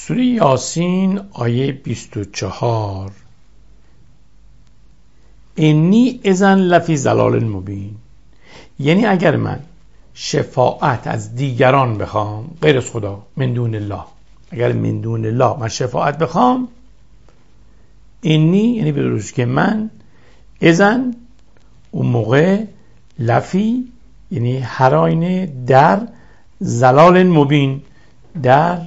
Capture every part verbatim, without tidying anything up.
سوره یاسین آیه بیست و چهار انی اذن لفی ضلال مبین، یعنی اگر من شفاعت از دیگران بخوام غیر از خدا، من دون الله، اگر من دون الله من شفاعت بخوام، اینی یعنی به درستی که من اذن اون موقع لفی یعنی هر آینه در ضلال مبین، در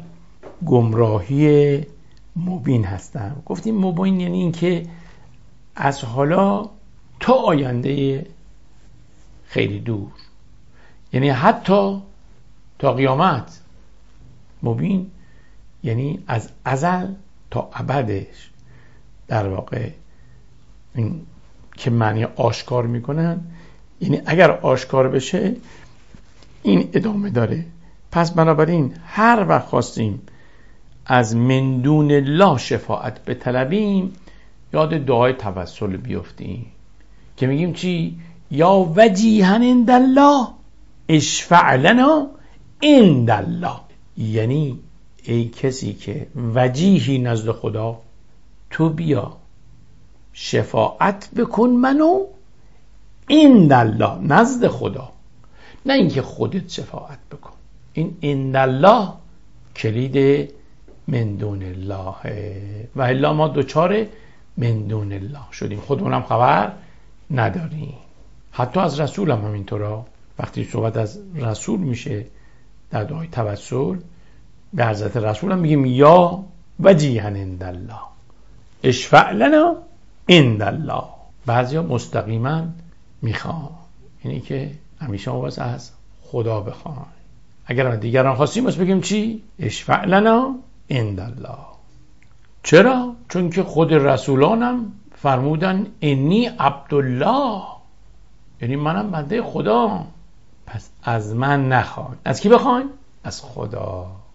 گمراهی مبین هستم. گفتیم مبین یعنی این که از حالا تا آینده خیلی دور، یعنی حتی تا قیامت. مبین یعنی از ازل تا ابدش، در واقع این که معنی آشکار میکنن، یعنی اگر آشکار بشه این ادامه داره. پس بنابراین هر وقت خواستیم از من دون الله شفاعت بطلبیم، یاد دعای توسل بیفتیم که میگیم چی؟ یا وجیها عند الله اشفع لنا عند الله، یعنی ای کسی که وجیهی نزد خدا، تو بیا شفاعت بکن منو عند الله، نزد خدا، نه اینکه خودت شفاعت بکن. این عند الله کلید من دون الله و الا ما دوچار من دون الله شدیم، خودمونم خبر نداریم. حتی از رسول هم همینطورا، وقتی صحبت از رسول میشه در دعای توسل به حضرت رسول هم میگیم یا وجیها عند الله اشفع لنا عند الله. بعضیا مستقیما میخوان، یعنی که همیشه واسه از خدا بخوان. اگر دیگران خواستیم بس بگیم چی؟ اشفع لنا عند الله. چرا؟ چون که خود رسولانم فرمودن انی عبدالله، یعنی منم بنده خدا. پس از من نخواین، از کی بخواین؟ از خدا.